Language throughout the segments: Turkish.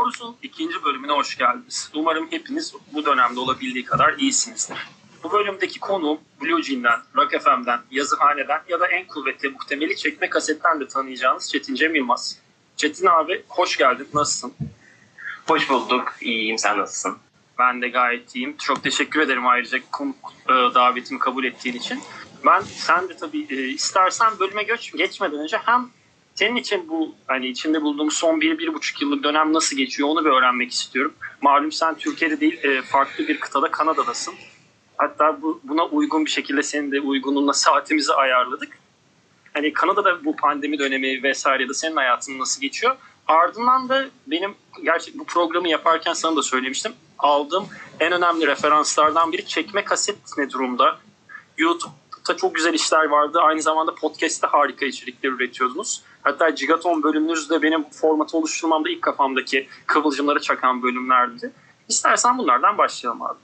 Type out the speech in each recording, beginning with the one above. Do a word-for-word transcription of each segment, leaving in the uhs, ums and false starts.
Konuşuruz'un ikinci bölümüne hoş geldiniz. Umarım hepiniz bu dönemde olabildiği kadar iyisinizdir. Bu bölümdeki konuğum Blue Jean'den, Rock F M'den, Yazıhane'den ya da en kuvvetli muhtemeli çekme kasetten de tanıyacağınız Çetin Cem Yılmaz. Çetin abi hoş geldin, nasılsın? Hoş bulduk, iyiyim, sen nasılsın? Ben de gayet iyiyim. Çok teşekkür ederim ayrıca konuk e, davetimi kabul ettiğin için. Ben sen de tabii e, istersen bölüme göç, geçmeden önce hem senin için bu hani içinde bulduğum son bir, bir buçuk yıllık dönem nasıl geçiyor onu bir öğrenmek istiyorum. Malum sen Türkiye'de değil e, farklı bir kıtada, Kanada'dasın. Hatta bu, buna uygun bir şekilde senin de uygunluğuna saatimizi ayarladık. Hani Kanada'da bu pandemi dönemi vesaire de senin hayatın nasıl geçiyor? Ardından da benim gerçek bu programı yaparken sana da söylemiştim. Aldığım en önemli referanslardan biri çekme kaset ne durumda? YouTube'da çok güzel işler vardı. Aynı zamanda podcast'te harika içerikler üretiyordunuz. Hatta Gigaton bölümünüz de benim formatı oluşturmamda ilk kafamdaki kıvılcımları çakan bölümlerdi. İstersen bunlardan başlayalım abi.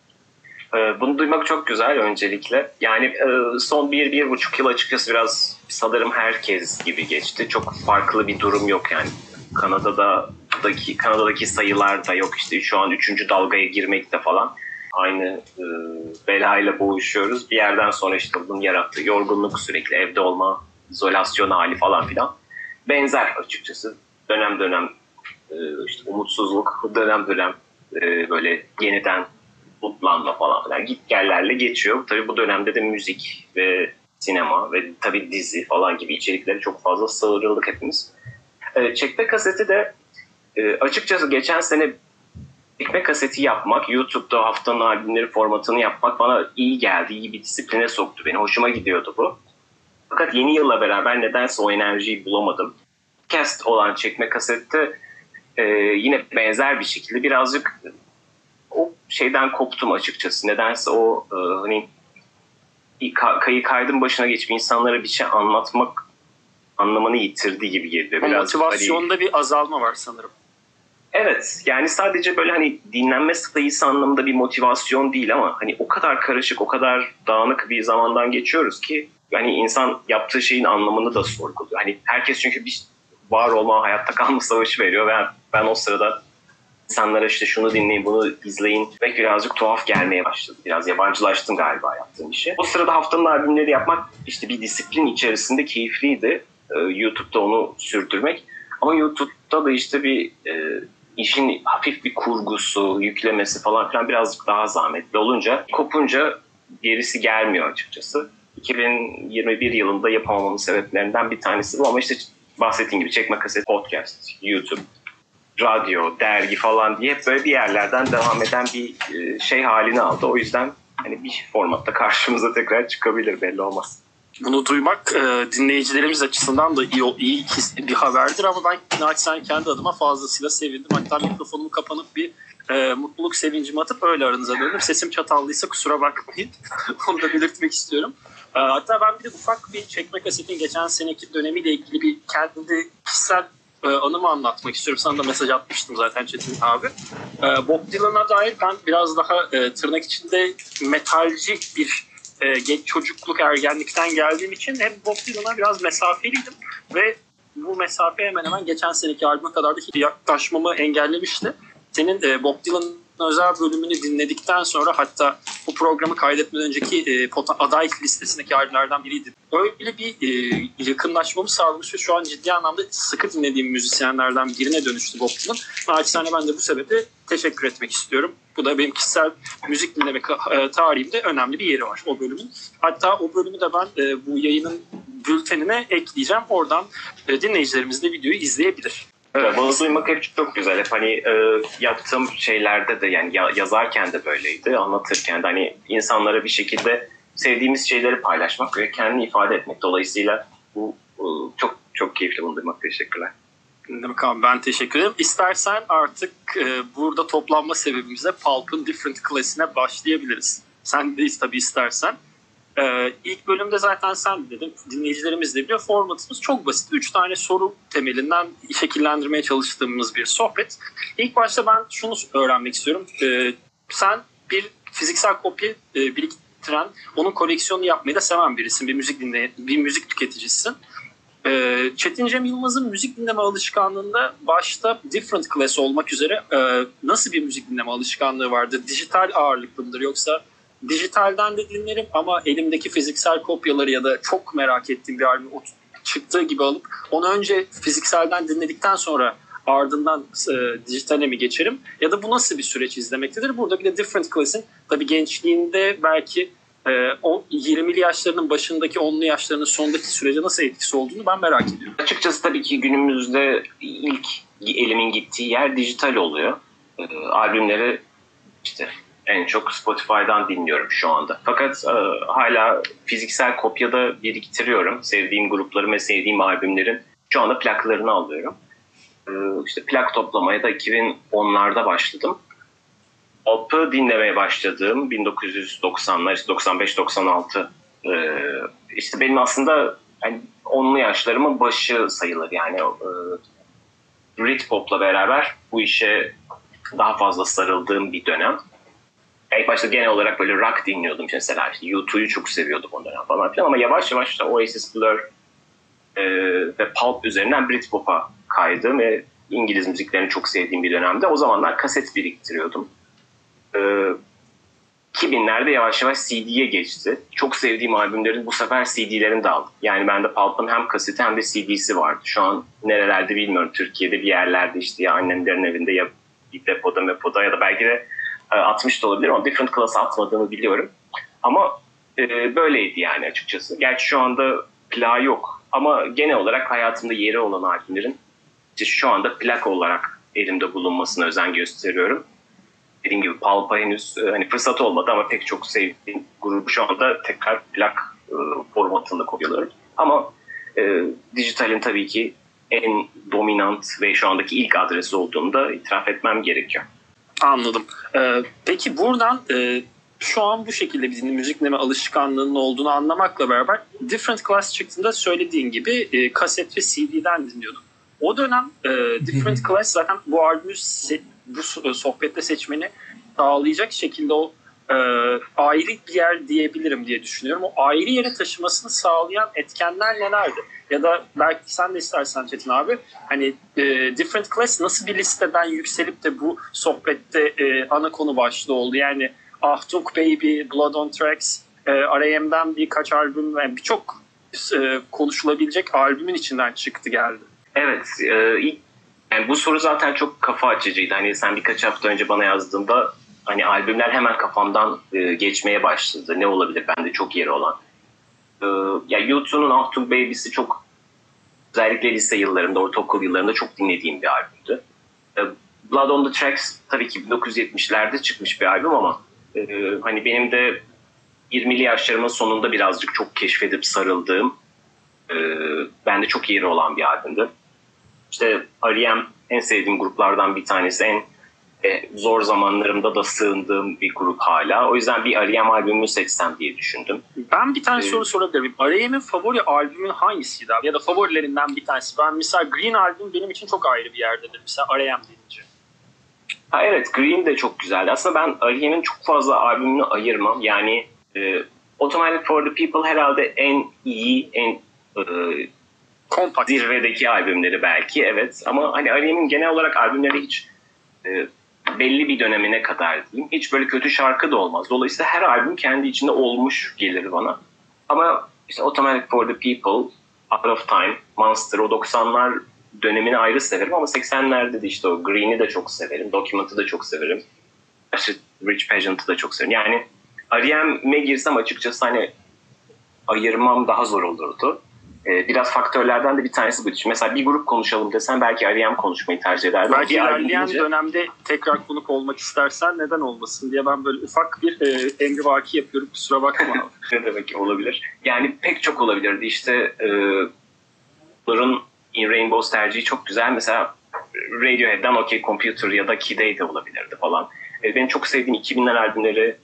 Bunu duymak çok güzel öncelikle. Yani son bir, bir buçuk yıl açıkçası biraz sanırım herkes gibi geçti. Çok farklı bir durum yok yani. Kanada'daki Kanada'daki sayılar da yok işte şu an üçüncü dalgaya girmekte falan. Aynı e, belayla boğuşuyoruz. Bir yerden sonra işte bunun yarattığı yorgunluk, sürekli evde olma, izolasyon hali falan filan. Benzer açıkçası. Dönem dönem e, işte umutsuzluk, dönem dönem e, böyle yeniden mutlanma falan filan git gellerle geçiyor. Tabii bu dönemde de müzik ve sinema ve tabii dizi falan gibi içerikleri çok fazla sığırıldık hepimiz. E, çekme kaseti de e, açıkçası geçen sene çekme kaseti yapmak, YouTube'da haftanın albümleri formatını yapmak bana iyi geldi, iyi bir disipline soktu beni. Hoşuma gidiyordu bu. Fakat yeni yılla beraber nedense o enerjiyi bulamadım. Podcast olan çekme kasette e, yine benzer bir şekilde birazcık o şeyden koptum açıkçası. Nedense o e, hani kayı kaydın başına geçip insanlara bir şey anlatmak anlamını yitirdi gibi geliyor. Biraz motivasyonda hani, bir azalma var sanırım. Evet, yani sadece böyle hani dinlenme sayısı anlamında bir motivasyon değil ama hani o kadar karışık, o kadar dağınık bir zamandan geçiyoruz ki hani insan yaptığı şeyin anlamını da sorguluyor. Hani herkes çünkü bir var olma, hayatta kalma savaşı veriyor ve ben o sırada İnsanlara işte şunu dinleyin, bunu izleyin ve birazcık tuhaf gelmeye başladı. Biraz yabancılaştım galiba yaptığım işi. O sırada haftanın albümleri yapmak işte bir disiplin içerisinde keyifliydi. Ee, YouTube'da onu sürdürmek. Ama YouTube'da da işte bir e, işin hafif bir kurgusu, yüklemesi falan filan birazcık daha zahmetli olunca, kopunca gerisi gelmiyor açıkçası. iki bin yirmi bir yılında yapamamamın sebeplerinden bir tanesi bu ama işte bahsettiğim gibi çekme kaset, podcast, YouTube, radyo, dergi falan diye hep böyle bir yerlerden devam eden bir şey halini aldı. O yüzden hani bir formatta karşımıza tekrar çıkabilir, belli olmaz. Bunu duymak e, dinleyicilerimiz açısından da iyi, iyi bir haberdir ama ben naçizane kendi adıma fazlasıyla sevindim. Hatta mikrofonumu kapanıp bir e, mutluluk sevincimi atıp öyle aranıza döndüm. Sesim çatallıysa kusura bakmayın. Onu da belirtmek istiyorum. E, hatta ben bir de ufak bir çekme kasetin geçen seneki dönemiyle ilgili bir kendi kişisel anımı anlatmak istiyorum. Sana da mesaj atmıştım zaten Çetin abi. Bob Dylan'a dair ben biraz daha e, tırnak içinde metalci bir e, geç çocukluk ergenlikten geldiğim için hem Bob Dylan'a biraz mesafeliydim ve bu mesafe hemen hemen geçen seneki albüme kadar da yaklaşmamı engellemişti. Senin e, Bob Dylan'ın özel bölümünü dinledikten sonra hatta bu programı kaydetmeden önceki e, aday listesindeki albümlerden biriydi. Öyle bir e, yakınlaşmamı sağlamış ve şu an ciddi anlamda sıkı dinlediğim müzisyenlerden birine dönüştü Bob Dylan. Naçizane ben de bu sebeple teşekkür etmek istiyorum. Bu da benim kişisel müzik dinleme e, tarihimde önemli bir yeri var o bölümün. Hatta o bölümü de ben e, bu yayının bültenine ekleyeceğim. Oradan e, dinleyicilerimiz de videoyu izleyebilir. Evet, bunu duymak hep çok güzel. Hep hani e, yaptığım şeylerde de yani yazarken de böyleydi, anlatırken de hani insanlara bir şekilde sevdiğimiz şeyleri paylaşmak ve kendini ifade etmek. Dolayısıyla bu e, çok çok keyifli, bunu duymak. Teşekkürler. Demek abi ben teşekkür ederim. İstersen artık e, burada toplanma sebebimize Pulp'ın Different Class'ine başlayabiliriz. Sen de tabii istersen. Ee, ilk bölümde zaten sen dedin, dinleyicilerimiz de biliyor. Formatımız çok basit. Üç tane soru temelinden şekillendirmeye çalıştığımız bir sohbet. İlk başta ben şunu öğrenmek istiyorum. Ee, sen bir fiziksel kopya e, biriktiren, onun koleksiyonunu yapmayı da seven birisin. Bir müzik dinleyen, bir müzik tüketicisisin. e, Çetin Cem Yılmaz'ın müzik dinleme alışkanlığında başta Different Class olmak üzere e, nasıl bir müzik dinleme alışkanlığı vardır? Dijital ağırlıklı mıdır yoksa dijitalden de dinlerim ama elimdeki fiziksel kopyaları ya da çok merak ettiğim bir albüm çıktığı gibi alıp onu önce fizikselden dinledikten sonra ardından e, dijitale mi geçerim? Ya da bu nasıl bir süreç izlemektedir? Burada bir de Different Class'in tabii gençliğinde belki e, yirmili yaşlarının başındaki onlu yaşlarının sonundaki sürece nasıl etkisi olduğunu ben merak ediyorum. Açıkçası tabii ki günümüzde ilk elimin gittiği yer dijital oluyor. E, albümleri işte en çok Spotify'dan dinliyorum şu anda. Fakat e, hala fiziksel kopyada biriktiriyorum. Sevdiğim grupların ve sevdiğim albümlerin şu anda plaklarını alıyorum. E, işte plak toplamaya da iki bin onlarda başladım. Pop'u dinlemeye başladığım bin dokuz yüz doksanlar, işte doksan beş doksan altı e, işte benim aslında yani onlu yaşlarımın başı sayılır. Yani e, Britpop'la beraber bu işe daha fazla sarıldığım bir dönem. İlk başta genel olarak böyle rock dinliyordum mesela. İşte U two'yu çok seviyordum o dönem falan filan ama yavaş yavaş işte Oasis, Blur e, ve Pulp üzerinden Britpop'a kaydım ve İngiliz müziklerini çok sevdiğim bir dönemde. O zamanlar kaset biriktiriyordum. E, iki binlerde yavaş yavaş C D'ye geçti. Çok sevdiğim albümlerin bu sefer C D'lerini de aldım. Yani bende Pulp'ın hem kaseti hem de C D'si vardı. Şu an nerelerde bilmiyorum. Türkiye'de bir yerlerde işte ya annemlerin evinde ya bir depoda mepoda ya da belki de atmış da olabilir ama Different Class'a atmadığımı biliyorum. Ama e, böyleydi yani açıkçası. Gerçi şu anda plağı yok. Ama genel olarak hayatımda yeri olan albümlerin işte şu anda plak olarak elimde bulunmasına özen gösteriyorum. Dediğim gibi Pulp'a henüz e, hani fırsat olmadı ama pek çok sevdiğim grubu şu anda tekrar plak e, formatında koyuyorum. Ama e, dijitalin tabii ki en dominant ve şu andaki ilk adresi olduğunu da itiraf etmem gerekiyor. Anladım. Ee, peki buradan e, şu an bu şekilde bir müzik dinleme alışkanlığının olduğunu anlamakla beraber Different Class çıktığında söylediğin gibi e, kaset ve C D'den dinliyordum. O dönem e, Different Class zaten bu albümü se- bu sohbette seçmeni sağlayacak şekilde o e, ayrı bir yer diyebilirim diye düşünüyorum. O ayrı yere taşımasını sağlayan etkenler nelerdi? Ya da belki sen de istersen Çetin abi hani e, Different Class nasıl bir listeden yükselip de bu sohbette e, ana konu başlığı oldu? Yani Achtung Baby, Blood on Tracks, e, R E M'den birkaç albüm yani birçok e, konuşulabilecek albümün içinden çıktı geldi. Evet, e, ilk, yani bu soru zaten çok kafa açıcıydı. Hani sen birkaç hafta önce bana yazdığında hani albümler hemen kafamdan e, geçmeye başladı. Ne olabilir bende çok yeri olan. E, ya U two'nun Achtung Baby'si çok özellikle lise yıllarımda, ortaokul yıllarında çok dinlediğim bir albümdü. E, Blood on the Tracks tabii ki bin dokuz yüz yetmişlerde çıkmış bir albüm ama e, hani benim de yirmili yaşlarımın sonunda birazcık çok keşfedip sarıldığım e, bende çok yeri olan bir albümdü. İşte R E M en sevdiğim gruplardan bir tanesi. En e, zor zamanlarımda da sığındığım bir grup hala. O yüzden bir R E M albümünü seçsem diye düşündüm. Ben bir tane ee, soru sorabilir miyim? R E M'in favori albümün hangisiydi abi? Ya da favorilerinden bir tanesi. Ben mesela Green albüm benim için çok ayrı bir yerdedir. Mesela R E M deyince. Ha, evet, Green de çok güzeldi. Aslında ben R E M'in çok fazla albümünü ayırmam. Yani e, Automatic for the People herhalde en iyi, en e, kompakt zirvedeki albümleri belki, evet. Ama hani R E M'in genel olarak albümleri hiç e, belli bir dönemine kadar diyeyim. Hiç böyle kötü şarkı da olmaz. Dolayısıyla her albüm kendi içinde olmuş gelir bana. Ama işte Automatic for the People, Out of Time, Monster, o doksanlar dönemini ayrı severim ama seksenlerde de işte o Green'i de çok severim. Document'ı da çok severim. İşte Rich Pageant'ı da çok severim. Yani R E M'e girsem açıkçası hani ayırmam daha zor olurdu. Ee, biraz faktörlerden de bir tanesi bu. Mesela bir grup konuşalım desen belki R E M konuşmayı tercih ederdim. Belki ilerleyen deyince... dönemde tekrar konuk olmak istersen neden olmasın diye ben böyle ufak bir e, emrivaki yapıyorum. Kusura bakma. Ne demek ki olabilir. Yani pek çok olabilirdi. İşte e, Blur'un In Rainbows tercihi çok güzel. Mesela Radiohead'den OK Computer ya da Kid'e de olabilirdi falan. E, benim çok sevdiğim iki binler albümleri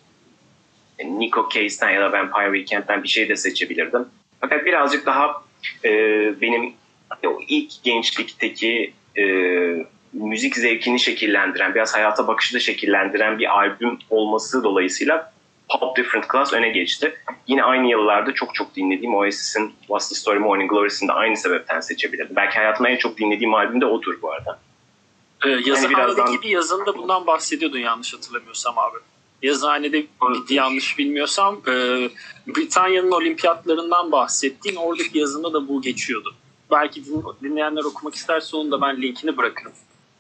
Nico Case'den ya da Vampire Weekend'den bir şey de seçebilirdim. Fakat birazcık daha e, benim o ilk gençlikteki e, müzik zevkini şekillendiren, biraz hayata bakışı da şekillendiren bir albüm olması dolayısıyla Pulp Different Class öne geçti. Yine aynı yıllarda çok çok dinlediğim Oasis'in What's the Story Morning Glory'sini de aynı sebepten seçebilirdim. Belki hayatımda en çok dinlediğim albüm de odur bu arada. Ee, yazıhanedeki yani birazdan... bir yazında bundan bahsediyordun yanlış hatırlamıyorsam abi. Yazıhanede yanlış bilmiyorsam e, Britanya'nın olimpiyatlarından bahsettiğin oradaki yazında da bu geçiyordu. Belki din, dinleyenler okumak isterse onun da ben linkini bırakırım.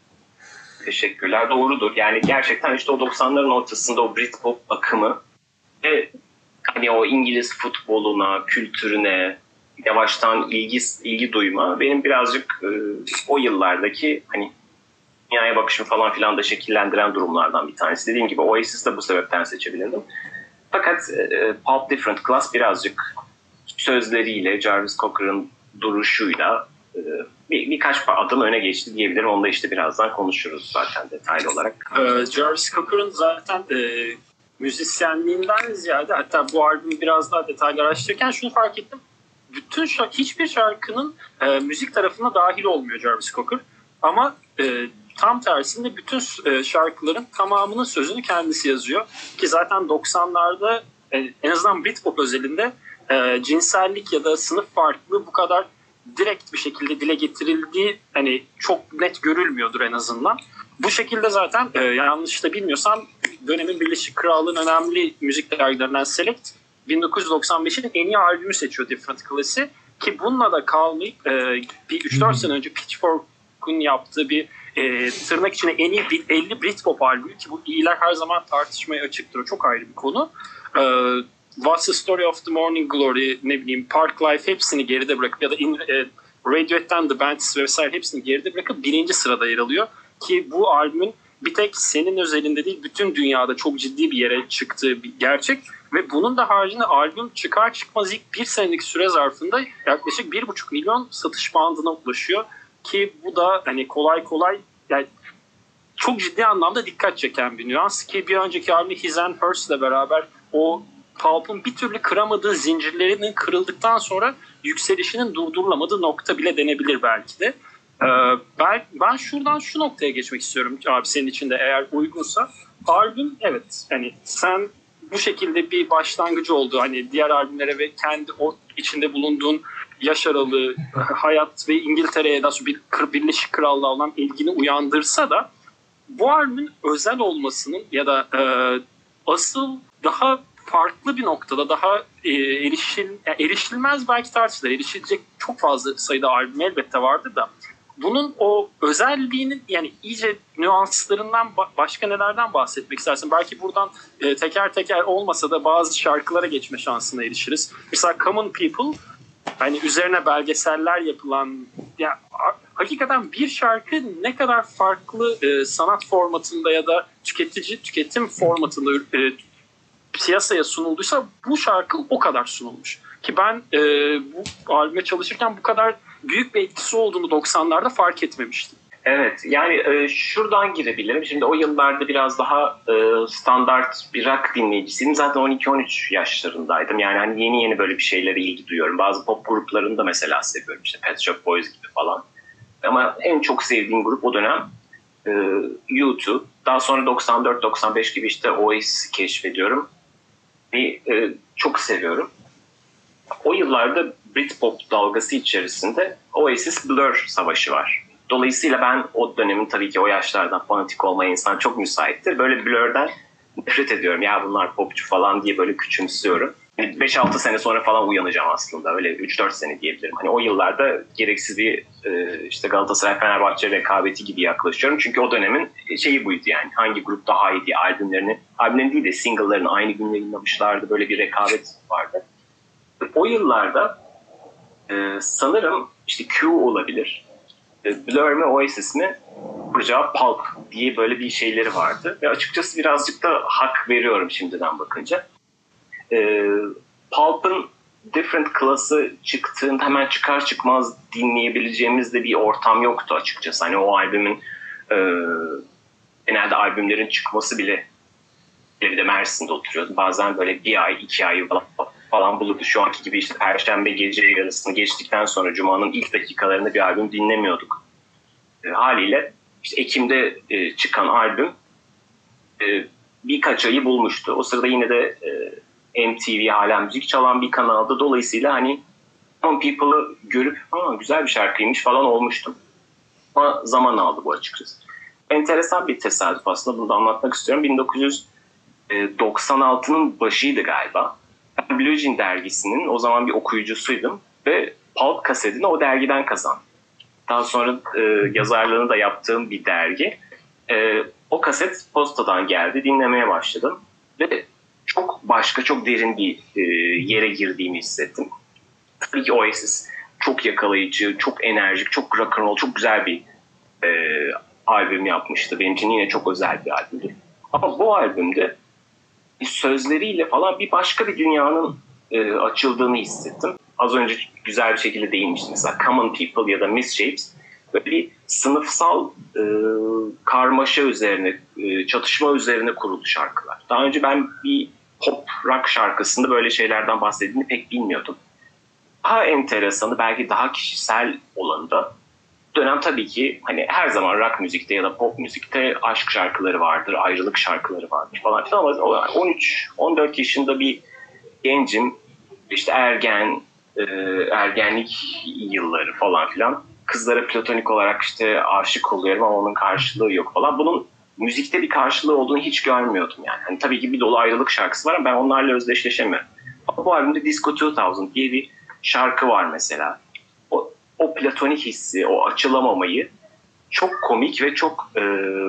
Teşekkürler. Doğrudur. Yani gerçekten işte o doksanların ortasında o Britpop akımı ve hani o İngiliz futboluna, kültürüne yavaştan ilgi ilgi duyma benim birazcık e, o yıllardaki hani dünyaya bakışım falan filan da şekillendiren durumlardan bir tanesi. Dediğim gibi Oasis de bu sebepten seçebilirdim. Fakat e, Pulp Different Class birazcık sözleriyle, Jarvis Cockern'ın duruşuyla e, bir, birkaç adım öne geçti diyebilirim. Onu da işte birazdan konuşuruz zaten detaylı olarak. Ee, Jarvis Cockern zaten e, müzisyenliğinden ziyade, hatta bu albümü biraz daha detaylı araştırırken şunu fark ettim. Bütün şarkı, hiçbir şarkının e, müzik tarafına dahil olmuyor Jarvis Cocker. Ama e, tam tersinde bütün e, şarkıların tamamının sözünü kendisi yazıyor. Ki zaten doksanlarda e, en azından Britpop özelinde e, cinsellik ya da sınıf farklılığı bu kadar direkt bir şekilde dile getirildiği hani çok net görülmüyordur en azından. Bu şekilde zaten e, yanlış da bilmiyorsam dönemin Birleşik Krallığı'nın önemli müzik dergilerinden Select bin dokuz yüz doksan beşin en iyi albümü seçiyor Different Class'i. Ki bununla da kalmayıp e, bir üç dört sene önce Pitchfork'un yaptığı bir e, tırnak içine en iyi elli Britpop albümü, ki bu iyiler her zaman tartışmaya açıktır. O çok ayrı bir konu. E, What's the Story of the Morning Glory, ne bileyim Park Life, hepsini geride bırakıp ya da in, e, Radiohead'den The Bands vesaire hepsini geride bırakıp birinci sırada yer alıyor. Ki bu albümün bir tek senin özelinde değil bütün dünyada çok ciddi bir yere çıktığı bir gerçek. Ve bunun da haricinde albüm çıkar çıkmaz ilk bir senelik süre zarfında yaklaşık bir buçuk milyon satış bandına ulaşıyor. Ki bu da hani kolay kolay yani çok ciddi anlamda dikkat çeken bir nüans. Ki bir önceki albüm His and Hers ile beraber o Pulp'un bir türlü kıramadığı zincirlerinin kırıldıktan sonra yükselişinin durdurulamadığı nokta bile denebilir belki de. Ee, ben, ben şuradan şu noktaya geçmek istiyorum abi, senin için de eğer uygunsa. Albüm evet hani sen bu şekilde bir başlangıcı oldu hani diğer albümlere ve kendi o içinde bulunduğun yaş aralığı, hayat ve İngiltere'ye, daha sonra bir Birleşik Krallığa olan ilgini uyandırsa da bu albümün özel olmasının ya da e, asıl daha farklı bir noktada, daha e, erişil, yani erişilmez belki tartışılır. Erişilecek çok fazla sayıda albüm elbette vardır da bunun o özelliğinin yani iyice nüanslarından başka nelerden bahsetmek istersin? Belki buradan e, teker teker olmasa da bazı şarkılara geçme şansına erişiriz. Mesela Common People, hani üzerine belgeseller yapılan, ya hakikaten bir şarkı ne kadar farklı e, sanat formatında ya da tüketici tüketim formatında e, piyasaya sunulduysa bu şarkı o kadar sunulmuş. Ki ben e, bu albüme çalışırken bu kadar büyük bir etkisi olduğunu doksanlarda fark etmemiştim. Evet, yani e, şuradan girebilirim. Şimdi o yıllarda biraz daha e, standart bir rock dinleyicisiydim. Zaten on iki on üç yaşlarındaydım. Yani hani yeni yeni böyle bir şeylere ilgi duyuyorum. Bazı pop gruplarını da mesela seviyorum. İşte Pet Shop Boys gibi falan. Ama en çok sevdiğim grup o dönem e, U iki. Daha sonra doksan dört doksan beş gibi işte Oasis'i keşfediyorum. Ve e, çok seviyorum. O yıllarda Britpop dalgası içerisinde Oasis Blur savaşı var. Dolayısıyla ben o dönemin tabii ki o yaşlardan fanatik olmaya insan çok müsaittir. Böyle Blur'den nefret ediyorum. Ya bunlar popçu falan diye böyle küçümsüyorum. beş altı sene sonra falan uyanacağım aslında. Öyle üç dört sene diyebilirim. Hani o yıllarda gereksiz bir e, işte Galatasaray-Fenerbahçe rekabeti gibi yaklaşıyorum. Çünkü o dönemin şeyi buydu yani. Hangi grup daha iyi diye albümlerini, albümlerini değil de single'larını aynı gün yayınlamışlardı. Böyle bir rekabet vardı. O yıllarda e, sanırım işte Q olabilir. Blur mi Oasis mi? Kuracağı Pulp diye böyle bir şeyleri vardı. Ve açıkçası birazcık da hak veriyorum şimdiden bakınca. Ee, Pulp'ın Different Class'ı çıktığında hemen çıkar çıkmaz dinleyebileceğimiz de bir ortam yoktu açıkçası. Hani o albümün e, genelde albümlerin çıkması bile bir de Mersin'de oturuyordu. Bazen böyle bir ay, iki ay falan, falan bulurdu. Şu anki gibi işte Perşembe gece yarısını geçtikten sonra Cuma'nın ilk dakikalarında bir albüm dinlemiyorduk. E, haliyle işte Ekim'de e, çıkan albüm e, birkaç ayı bulmuştu. O sırada yine de e, M T V hala müzik çalan bir kanalda. Dolayısıyla hani Common People'ı görüp ha, güzel bir şarkıymış falan olmuştum. Ama zaman aldı bu açıkçası. Enteresan bir tesadüf aslında. Bunu da anlatmak istiyorum. bin dokuz yüz doksan altının başıydı galiba. Ben Blue Jean dergisinin o zaman bir okuyucusuydum ve Pulp kasetini o dergiden kazandım. Daha sonra e, yazarlığını da yaptığım bir dergi. E, o kaset postadan geldi, dinlemeye başladım ve çok başka, çok derin bir e, yere girdiğimi hissettim. Tabii ki Oasis çok yakalayıcı, çok enerjik, çok rock and roll, çok güzel bir e, albüm yapmıştı. Benim için yine çok özel bir albümdü. Ama bu albümde sözleriyle falan bir başka bir dünyanın e, açıldığını hissettim. Az önce güzel bir şekilde değinmiştim. Mesela Common People ya da Misshapes böyle bir sınıfsal e, karmaşa üzerine, e, çatışma üzerine kurulu şarkılar. Daha önce ben bir pop rock şarkısında böyle şeylerden bahsettiğini pek bilmiyordum. Daha enteresanı, belki daha kişisel olanı da dönem tabii ki hani her zaman rock müzikte ya da pop müzikte aşk şarkıları vardır, ayrılık şarkıları vardır falan filan, ama on üç on dört yaşında bir gencim, işte ergen, e, ergenlik yılları falan filan, kızlara platonik olarak işte aşık oluyorum ama onun karşılığı yok falan. Bunun müzikte bir karşılığı olduğunu hiç görmüyordum yani. Hani tabii ki bir dolu ayrılık şarkısı var ama ben onlarla özdeşleşemiyorum. Ama bu albümde Disco iki bin diye bir şarkı var mesela. O, o platonik hissi, o açılamamayı çok komik ve çok e,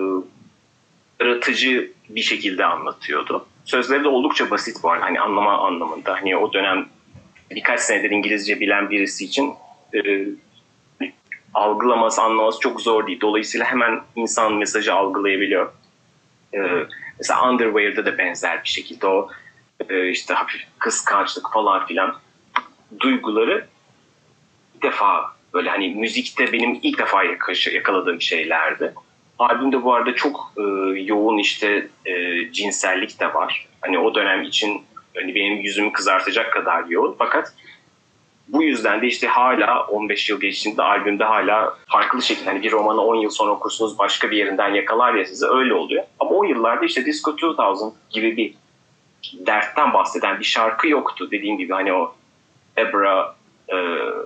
yaratıcı bir şekilde anlatıyordu. Sözleri de oldukça basit bu arada, hani anlama anlamında. Hani o dönem birkaç senedir İngilizce bilen birisi için e, algılaması, anlaması çok zor değil. Dolayısıyla hemen insan mesajı algılayabiliyor. E, mesela Underwear'da da benzer bir şekilde o e, işte hafif kıskançlık falan filan duyguları ilk defa böyle hani müzikte benim ilk defa yakaladığım şeylerdi. Albümde bu arada çok e, yoğun işte e, cinsellik de var. Hani o dönem için hani benim yüzümü kızartacak kadar yoğun. Fakat bu yüzden de işte hala on beş yıl geçtiğinde albümde hala farklı şekilde, hani bir romanı on yıl sonra okursunuz başka bir yerinden yakalar ya size, öyle oluyor. Ama o yıllarda işte Disco iki bin gibi bir dertten bahseden bir şarkı yoktu. Dediğim gibi hani o Debra e,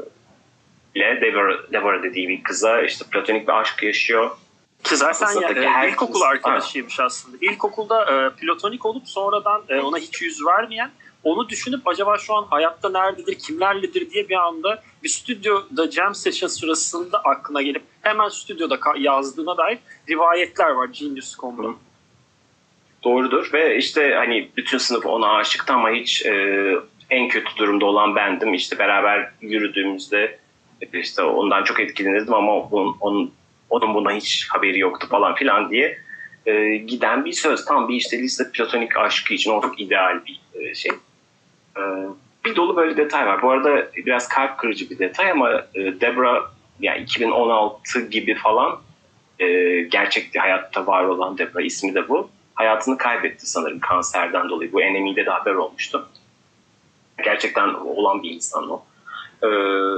ile Deborah, Deborah dediği bir kıza işte platonik bir aşk yaşıyor. Ki zaten ya, e, herkes, ilkokul arkadaşıymış aslında. İlkokulda e, platonik olup sonradan e, ona hiç yüz vermeyen, onu düşünüp acaba şu an hayatta nerededir, kimlerledir diye bir anda bir stüdyoda jam session sırasında aklına gelip hemen stüdyoda yazdığına dair rivayetler var Genius nokta com'da. Doğrudur ve işte hani bütün sınıf ona aşıktı ama hiç e, en kötü durumda olan bendim. İşte beraber yürüdüğümüzde işte ondan çok etkilenirdim ama onun, onun, onun buna hiç haberi yoktu falan filan diye e, giden bir söz. Tam bir işte lise platonik aşkı için o çok ideal bir e, şey. E, bir dolu böyle detay var. Bu arada biraz kalp kırıcı bir detay ama e, Debra yani iki bin on altı gibi falan e, gerçek hayatta var olan Debra, ismi de bu. Hayatını kaybetti sanırım kanserden dolayı. Bu N M E'de de haber olmuştu. Gerçekten olan bir insan o. Ee,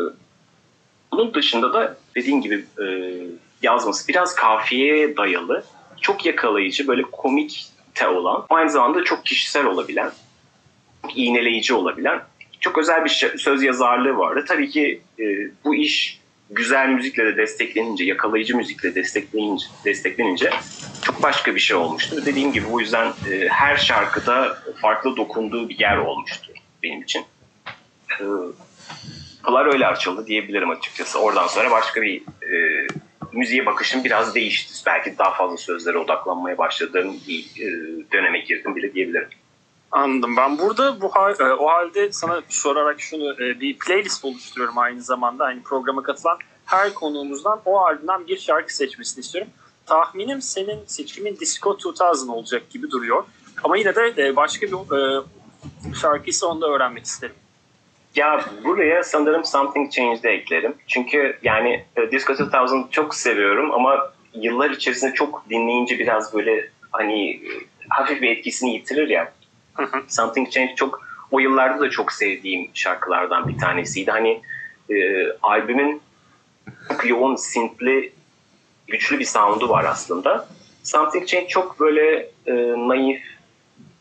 bunun dışında da dediğim gibi e, yazması biraz kafiyeye dayalı, çok yakalayıcı, böyle komik te olan, aynı zamanda çok kişisel olabilen, çok iğneleyici olabilen, çok özel bir söz yazarlığı vardı. Tabii ki e, bu iş güzel müzikle de desteklenince, yakalayıcı müzikle desteklenince, desteklenince çok başka bir şey olmuştu. Dediğim gibi bu yüzden e, her şarkıda farklı dokunduğu bir yer olmuştu benim için. E, kapılar öyle açıldı diyebilirim açıkçası. Oradan sonra başka bir e, müziğe bakışım biraz değişti. Belki daha fazla sözlere odaklanmaya başladığım bir e, döneme girdim bile diyebilirim. Anladım. Ben burada bu hal, o halde sana sorarak şunu, bir playlist oluşturuyorum aynı zamanda. Hani programa katılan her konuğumuzdan o albümden bir şarkı seçmesini istiyorum. Tahminim senin seçimin Disco iki bin olacak gibi duruyor. Ama yine de başka bir şarkıysa onu da öğrenmek isterim. Ya buraya sanırım Something Changed'ı eklerim. Çünkü yani Disco iki bin'i çok seviyorum ama yıllar içerisinde çok dinleyince biraz böyle hani hafif bir etkisini yitirir ya. Hı hı. Something Changed çok o yıllarda da çok sevdiğim şarkılardan bir tanesiydi. Hani e, albümün çok yoğun, synthli, güçlü bir sound'u var aslında. Something Changed çok böyle e, naif,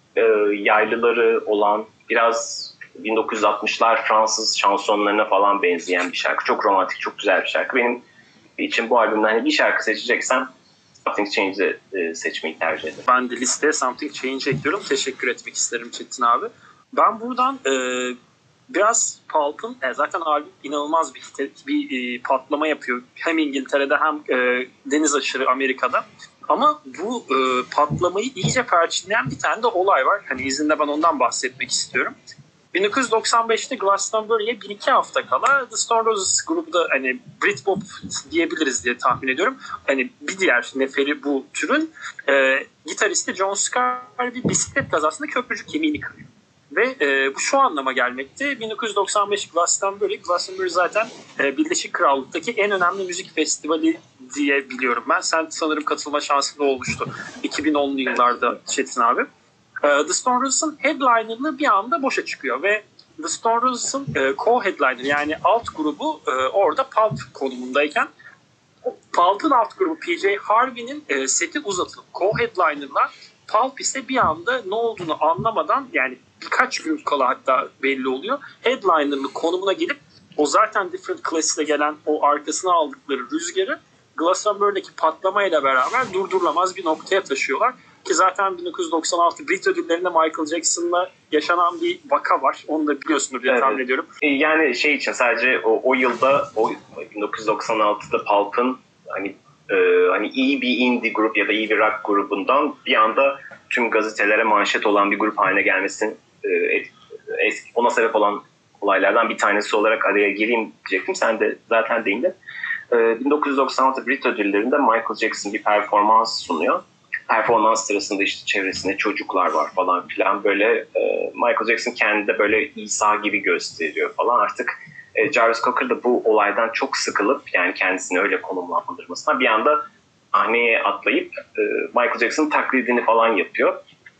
e, yaylıları olan, biraz bin dokuz yüz altmışlar Fransız şansonlarına falan benzeyen bir şarkı. Çok romantik, çok güzel bir şarkı. Benim için bu albümden hani bir şarkı seçeceksem Something Change'i e, seçmeyi tercih ederim. Ben de listeye Something Change ekliyorum. Teşekkür etmek isterim Çetin abi. Ben buradan e, biraz Pulp'ın, e, zaten albüm inanılmaz bir, bir e, patlama yapıyor. Hem İngiltere'de hem e, deniz aşırı Amerika'da. Ama bu e, patlamayı iyice perçinleyen bir tane de olay var. Hani izinde ben ondan bahsetmek istiyorum. bin dokuz yüz doksan beşte Glastonbury'ye bir iki hafta kala The Stone Roses grubu da hani Britpop diyebiliriz diye tahmin ediyorum. Hani bir diğer neferi bu türün e, gitaristi John Scar bir bisiklet kazasında köprücük kemiğini kırıyor. Ve e, bu şu anlama gelmekte. bin dokuz yüz doksan beş Glastonbury, Glastonbury zaten e, Birleşik Krallık'taki en önemli müzik festivali diye biliyorum ben. Sen sanırım katılma şansın da olmuştu iki bin onlu yıllarda Çetin abi. The Stone Roses'ın headliner'lığı bir anda boşa çıkıyor ve The Stone Roses'ın co-headliner yani alt grubu orada Pulp konumundayken Pulp'ın alt grubu P J Harvey'nin seti uzatılıp co-headliner'la Pulp ise bir anda ne olduğunu anlamadan yani birkaç gün kala hatta belli oluyor. Headliner'lık konumuna gelip o zaten Different Class'le gelen o arkasına aldıkları rüzgarı Glastonbury'deki patlamayla beraber durdurulamaz bir noktaya taşıyorlar. Ki zaten bin dokuz yüz doksan altı Brit ödüllerinde Michael Jackson'la yaşanan bir vaka var. Onu da biliyorsunuz diye evet. tahmin ediyorum. Yani şey için sadece o, o yılda o bin dokuz yüz doksan altıda Pulp'ın hani e, hani iyi bir indie grup ya da iyi bir rock grubundan bir anda tüm gazetelere manşet olan bir grup haline gelmesinin e, eski, ona sebep olan olaylardan bir tanesi olarak araya gireyim diyecektim. Sen de zaten değindin. E, bin dokuz yüz doksan altı Brit ödüllerinde Michael Jackson bir performans sunuyor. Performans sırasında işte çevresinde çocuklar var falan filan böyle e, Michael Jackson kendi de böyle İsa gibi gösteriyor falan artık e, Jarvis Cocker da bu olaydan çok sıkılıp yani kendisini öyle konumlandırmasına bir anda sahneye atlayıp e, Michael Jackson'ın taklidini falan yapıyor.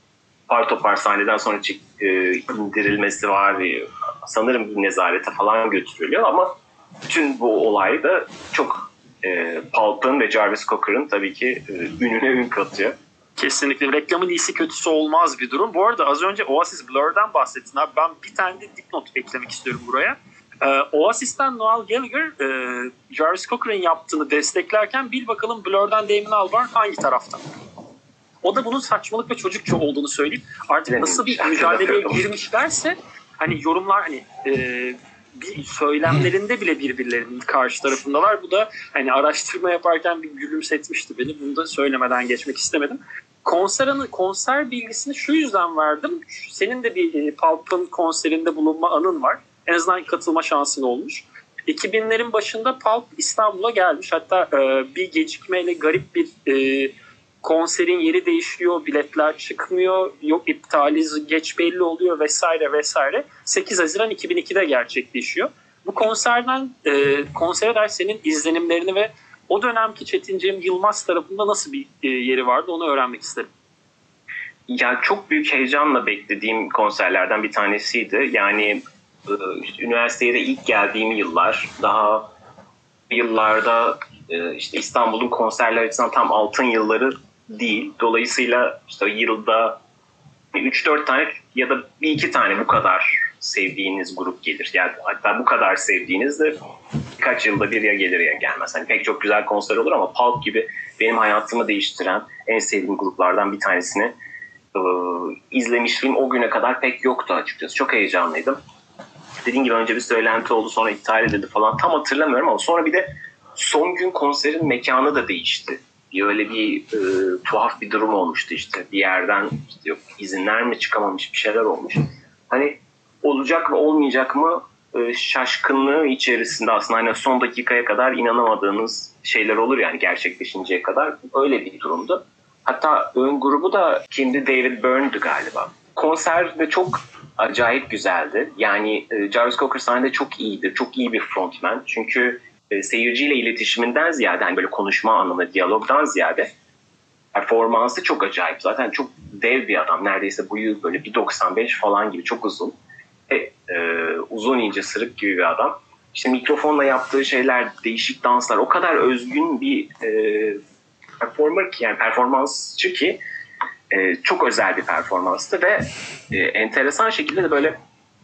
Par topar sahneden sonra e, indirilmesi var e, sanırım bir nezarete falan götürülüyor ama bütün bu olay da çok E, Pulp'ın ve Jarvis Cocker'ın tabii ki e, ününe ün katıyor. Kesinlikle. Reklamın iyisi kötüsü olmaz bir durum. Bu arada az önce Oasis Blur'dan bahsettin abi. Ben bir tane de dipnot eklemek istiyorum buraya. Ee, Oasis'ten Noel Gallagher e, Jarvis Cocker'ın yaptığını desteklerken bil bakalım Blur'dan Damon Albarn hangi tarafta? O da bunun saçmalık ve çocukça olduğunu söyleyip artık Benim nasıl bir mücadeleye girmişlerse hani yorumlar hani e, bir söylemlerinde bile birbirlerinin karşı tarafındalar. Bu da hani araştırma yaparken bir gülümsetmişti beni. Bunu da söylemeden geçmek istemedim. Konser anı, konser bilgisini şu yüzden verdim. Senin de bir Pulp'ın konserinde bulunma anın var. En azından katılma şansın olmuş. iki binlerin başında Pulp İstanbul'a gelmiş. Hatta e, bir gecikmeyle garip bir e, konserin yeri değişiyor, biletler çıkmıyor, yok iptali geç belli oluyor vesaire vesaire. sekiz Haziran iki bin ikide gerçekleşiyor. Bu konserden e, konsere dair senin izlenimlerini ve o dönemki Çetin Cem Yılmaz tarafında nasıl bir e, yeri vardı onu öğrenmek isterim. Ya çok büyük heyecanla beklediğim konserlerden bir tanesiydi. Yani e, işte, üniversiteye de ilk geldiğim yıllar, daha yıllarda e, işte İstanbul'un konserler açısından tam altın yılları değil. Dolayısıyla işte yılda üç dört tane ya da bir iki tane bu kadar sevdiğiniz grup gelir. Yani hatta bu kadar sevdiğiniz de birkaç yılda bir ya gelir ya gelmez. Hani pek çok güzel konser olur ama Pulp gibi benim hayatımı değiştiren en sevdiğim gruplardan bir tanesini e, izlemişliğim o güne kadar pek yoktu açıkçası. Çok heyecanlıydım. Dediğim gibi önce bir söylenti oldu sonra iptal edildi falan tam hatırlamıyorum ama sonra bir de son gün konserin mekanı da değişti. Öyle bir e, tuhaf bir durum olmuştu işte. Bir yerden işte yok izinler mi çıkamamış bir şeyler olmuş. Hani olacak mı olmayacak mı e, şaşkınlığı içerisinde aslında hani son dakikaya kadar inanamadığınız şeyler olur yani gerçekleşinceye kadar. Öyle bir durumdu. Hatta ön grubu da kimdi? David Byrne'dı galiba. Konser de çok acayip güzeldi. Yani e, Jarvis Cocker sahnede çok iyidir. Çok iyi bir frontman. Çünkü e, seyirciyle iletişiminden ziyade hani böyle konuşma anlamında diyalogdan ziyade performansı çok acayip. Zaten çok dev bir adam. Neredeyse boyu böyle bir doksan beş falan gibi çok uzun. E, e, uzun ince sırık gibi bir adam. İşte mikrofonla yaptığı şeyler, değişik danslar o kadar özgün bir e, performer ki yani performansçı ki e, çok özel bir performanstı ve e, enteresan şekilde de böyle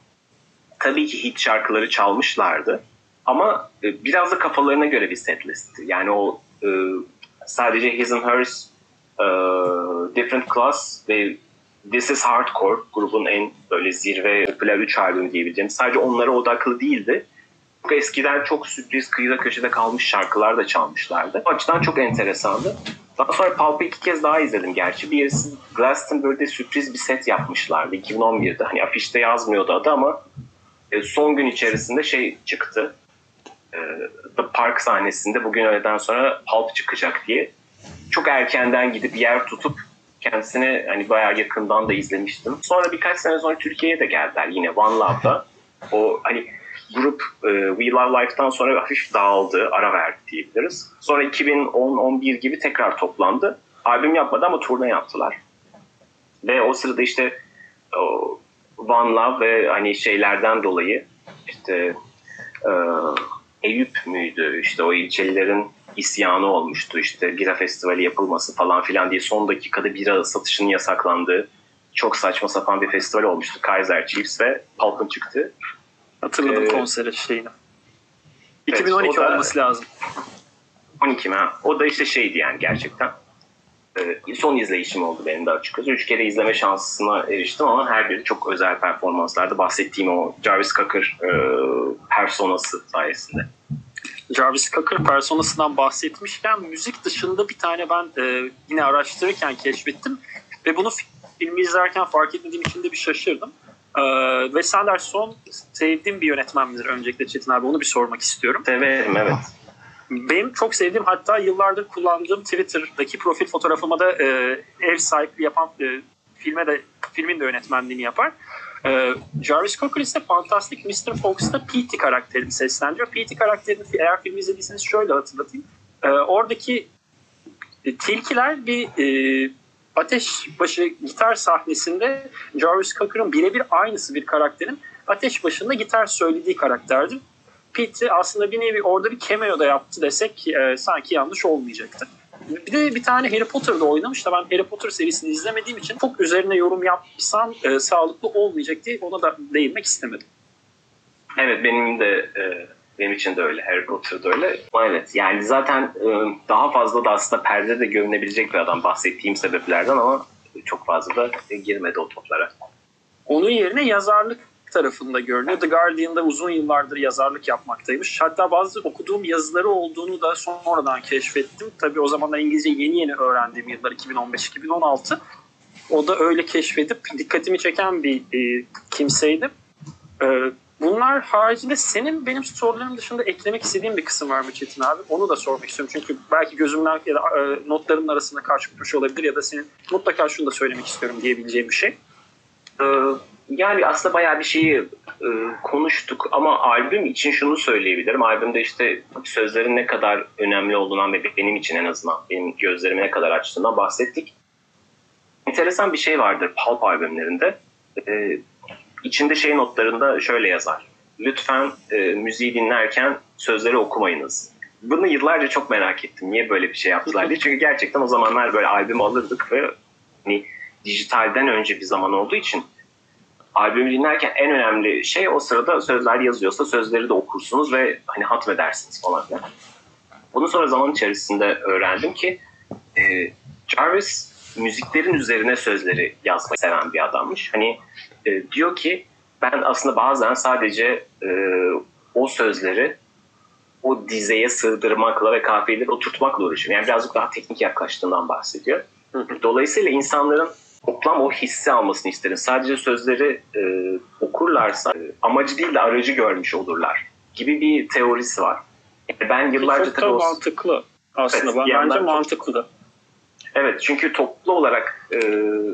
tabii ki hit şarkıları çalmışlardı ama e, biraz da kafalarına göre bir setlistti. Yani o e, sadece His and Hers, e, Different Class ve This Is Hardcore grubun en böyle zirve popüler üç albümü diyebileceğim. Sadece onlara odaklı değildi. Çok eskiden çok sürpriz kıyıda köşede kalmış şarkılar da çalmışlardı. O açıdan çok enteresandı. Daha sonra Pulp'ı iki kez daha izledim gerçi. Birisi Glastonbury'de sürpriz bir set yapmışlardı iki bin on birde. Hani afişte yazmıyordu adı ama son gün içerisinde şey çıktı. The Park sahnesinde bugün öğleden sonra Pulp çıkacak diye. Çok erkenden gidip yer tutup kendisini hani bayağı yakından da izlemiştim. Sonra birkaç sene sonra Türkiye'ye de geldiler yine One Love'da. O hani grup e, We Love Life'dan sonra hafif dağıldı, ara verdi diyebiliriz. Sonra iki bin on on bir gibi tekrar toplandı. Albüm yapmadı ama turne yaptılar. Ve o sırada işte o, One Love ve hani şeylerden dolayı işte e, Eyüp müydü? İşte o ilçelilerin isyanı olmuştu. İşte bira festivali yapılması falan filan diye son dakikada bira satışının yasaklandığı çok saçma sapan bir festival olmuştu. Kaiser Chiefs ve Pulp'ın çıktı. Hatırladım ee, konseri şeyini. iki bin on iki evet, olması lazım. on iki mi? O da işte şeydi yani gerçekten. Ee, son izleyişim oldu benim de açıkçası. Üç kere izleme şansına eriştim ama her biri çok özel performanslardı. Bahsettiğim o Jarvis Cocker e, personası sayesinde. Jarvis Cocker personasından bahsetmişken müzik dışında bir tane ben e, yine araştırırken keşfettim ve bunu filmi izlerken fark etmediğim için de bir şaşırdım. Ee, Wes Anderson sevdiğim bir yönetmen midir öncelikle Çetin abi? Onu bir sormak istiyorum. Severim, evet. Benim çok sevdiğim, hatta yıllardır kullandığım Twitter'daki profil fotoğrafıma da e, ev sahipliği yapan e, filme de filmin de yönetmenliğini yapar. E, Jarvis Cocker ise Fantastic mister Fox'ta Petey karakterini seslendiriyor. Petey karakterini eğer filmi izlediyseniz şöyle hatırlatayım. E, oradaki e, tilkiler bir e, Ateşbaşı gitar sahnesinde Jarvis Cocker'ın birebir aynısı bir karakterin Ateşbaşı'nda gitar söylediği karakterdir. Pete aslında bir nevi orada bir cameo da yaptı desek e, sanki yanlış olmayacaktı. Bir de bir tane Harry Potter'da oynamış da ben Harry Potter serisini izlemediğim için çok üzerine yorum yapsam e, sağlıklı olmayacak diye ona da değinmek istemedim. Evet, benim de e, benim için de öyle. Harry Potter'da öyle. Evet, yani zaten e, daha fazla da aslında perdede görünebilecek bir adam bahsettiğim sebeplerden ama çok fazla da girmedi o toplara. Onun yerine yazarlık tarafında görünüyor. The Guardian'da uzun yıllardır yazarlık yapmaktaymış. Hatta bazı okuduğum yazıları olduğunu da sonradan keşfettim. Tabii o zamanlar İngilizce yeni yeni öğrendiğim yıllar iki bin on beş iki bin on altı. O da öyle keşfedip dikkatimi çeken bir e, kimseydi. E, bunlar haricinde senin benim sorularım dışında eklemek istediğin bir kısım var mı Çetin abi? Onu da sormak istiyorum. Çünkü belki gözümden ya da e, notlarının arasında kaçmış olabilir ya da senin mutlaka şunu da söylemek istiyorum diyebileceğim bir şey. Evet. Yani aslında bayağı bir şeyi e, konuştuk ama albüm için şunu söyleyebilirim. Albümde işte sözlerin ne kadar önemli olduğundan ve benim için en azından benim gözlerimi ne kadar açtığından bahsettik. Enteresan bir şey vardır Pulp albümlerinde. E, içinde şey notlarında şöyle yazar. Lütfen e, müziği dinlerken sözleri okumayınız. Bunu yıllarca çok merak ettim. Niye böyle bir şey yaptılar diye. Çünkü gerçekten o zamanlar böyle albüm alırdık ve hani, dijitalden önce bir zaman olduğu için albümü dinlerken en önemli şey o sırada sözler yazıyorsa sözleri de okursunuz ve hani hatmedersiniz falan. Bunu sonra zaman içerisinde öğrendim ki e, Jarvis müziklerin üzerine sözleri yazmayı seven bir adammış. Hani e, diyor ki ben aslında bazen sadece e, o sözleri o dizeye sığdırmakla ve kafiyeleri oturtmakla uğraşıyorum. Yani birazcık daha teknik yaklaştığından bahsediyor. Dolayısıyla insanların toplam o hissi almasını isterim. Sadece sözleri e, okurlarsa e, amacı değil de aracı görmüş olurlar gibi bir teorisi var. Yani ben yıllarca çok da o... mantıklı aslında. Evet, ben bence mantıklı da. Evet, çünkü toplu olarak e,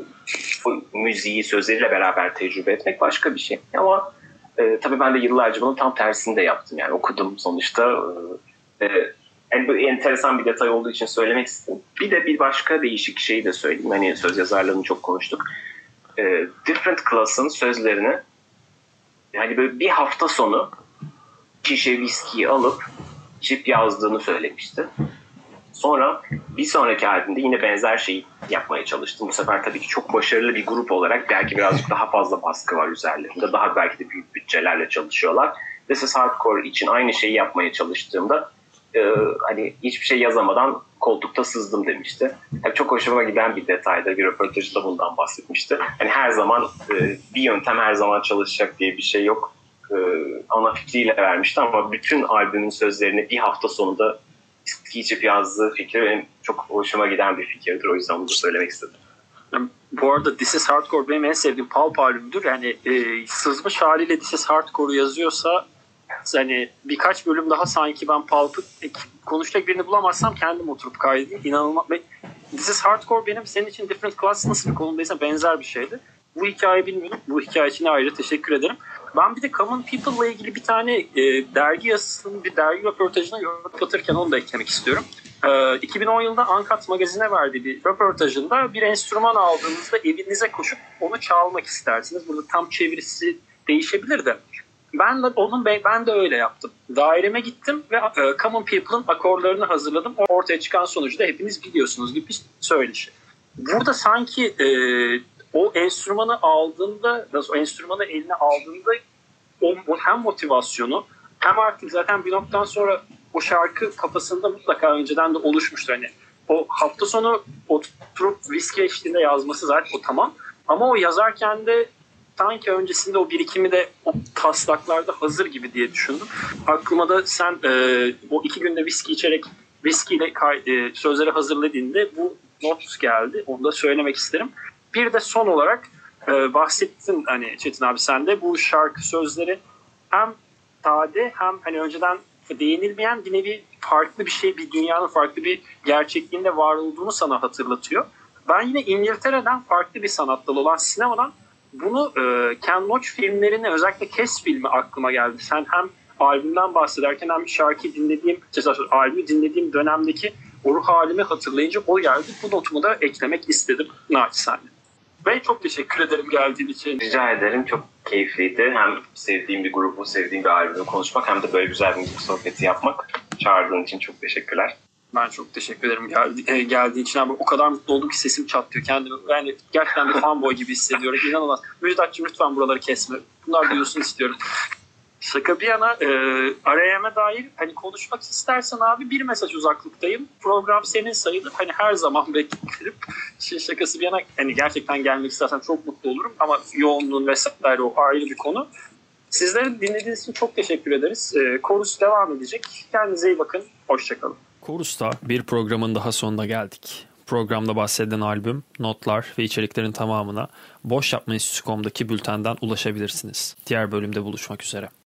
bu müziği sözleriyle beraber tecrübe etmek başka bir şey. Ama e, tabii ben de yıllarca bunun tam tersini de yaptım. Yani okudum sonuçta. E, Yani böyle enteresan bir detay olduğu için söylemek istedim. Bir de bir başka değişik şeyi de söyleyeyim. Hani söz yazarlığını çok konuştuk. E, Different Class'ın sözlerini yani böyle bir hafta sonu şişe viskiyi alıp içip yazdığını söylemişti. Sonra bir sonraki albümde yine benzer şeyi yapmaya çalıştım. Bu sefer tabii ki çok başarılı bir grup olarak belki birazcık daha fazla baskı var üzerlerinde. Daha belki de büyük bütçelerle çalışıyorlar. This is Hardcore için aynı şeyi yapmaya çalıştığımda e, hani hiçbir şey yazamadan koltukta sızdım demişti. Yani çok hoşuma giden bir detaydı. Bir röportajda bundan bahsetmişti. Hani her zaman e, bir yöntem her zaman çalışacak diye bir şey yok. E, ana fikriyle vermişti ama bütün albümün sözlerini bir hafta sonunda viski içip yazdığı fikir benim çok hoşuma giden bir fikirdir. O yüzden bunu söylemek istedim. Bu arada This is Hardcore benim en sevdiğim Pulp albümüdür. Yani e, sızmış haliyle This is Hardcore'u yazıyorsa hani birkaç bölüm daha sanki ben Pulp'ı e, konuşacak birini bulamazsam kendim oturup kaydedeyim. İnanılmaz. This is Hardcore benim senin için Different Class nasıl bir konumdaysa benzer bir şeydi. Bu hikayeyi bilmiyordum. Bu hikaye için ayrıca teşekkür ederim. Ben bir de Common People'la ilgili bir tane e, dergi yazısının bir dergi röportajına yorum kapatırken onu da eklemek istiyorum. E, iki bin on yılında Uncut Magazine'e verdiği bir röportajında bir enstrüman aldığınızda evinize koşup onu çalmak istersiniz. Burada tam çevirisi değişebilir de. Ben de onun ben de öyle yaptım. Daireme gittim ve e, Common People'ın akorlarını hazırladım. Ortaya çıkan sonucu da hepiniz biliyorsunuz gibi bir söyleşi. Burada sanki e, o enstrümanı aldığında, o enstrümanı eline aldığında o, o hem motivasyonu hem artık zaten bir noktadan sonra o şarkı kafasında mutlaka önceden de oluşmuştur. Hani o hafta sonu oturup viski eşliğinde yazması zaten o tamam. Ama o yazarken de sanki öncesinde o birikimi de o taslaklarda hazır gibi diye düşündüm. Aklıma da sen e, o iki günde viski içerek viskiyle e, sözleri hazırladığında bu not geldi. Onu da söylemek isterim. Bir de son olarak e, bahsettin hani Çetin abi sen de bu şarkı sözleri hem sade hem hani önceden değinilmeyen bir nevi farklı bir şey, bir dünyanın farklı bir gerçekliğinde var olduğunu sana hatırlatıyor. Ben yine İngiltere'den farklı bir sanat dalı olan sinemadan bunu e, Ken Loach filmlerini özellikle Kes filmi aklıma geldi. Sen hem albümden bahsederken hem şarkıyı dinlediğim, albümü dinlediğim dönemdeki o ruh halimi hatırlayınca o geldi. Bu notumu da eklemek istedim naçizane. Ve çok teşekkür ederim geldiğin için. Rica ederim. Çok keyifliydi. Hem sevdiğim bir grubu, sevdiğim bir albümü konuşmak hem de böyle güzel bir müzik sohbeti yapmak. Çağırdığın için çok teşekkürler. Ben çok teşekkür ederim geldi, e, geldiğin için. Abi, o kadar mutlu oldum ki sesim çatlıyor. Kendimi yani gerçekten bir fanboy gibi hissediyorum. İnanılmaz. Müjdatçığım lütfen buraları kesme. Bunlar duyulsun istiyorum. Şaka bir yana e, arayama dair hani konuşmak istersen abi bir mesaj uzaklıktayım. Program senin sayılır. Hani her zaman beklerim. Şey, şakası bir yana hani gerçekten gelmek istersen çok mutlu olurum. Ama yoğunluğun vesaire o ayrı bir konu. Sizlerin dinlediğiniz için çok teşekkür ederiz. E, Korus devam edecek. Kendinize iyi bakın. Hoşçakalın. Korus'ta bir programın daha sonuna geldik. Programda bahsedilen albüm, notlar ve içeriklerin tamamına boşyapmaenstitüsü nokta com'daki bültenden ulaşabilirsiniz. Diğer bölümde buluşmak üzere.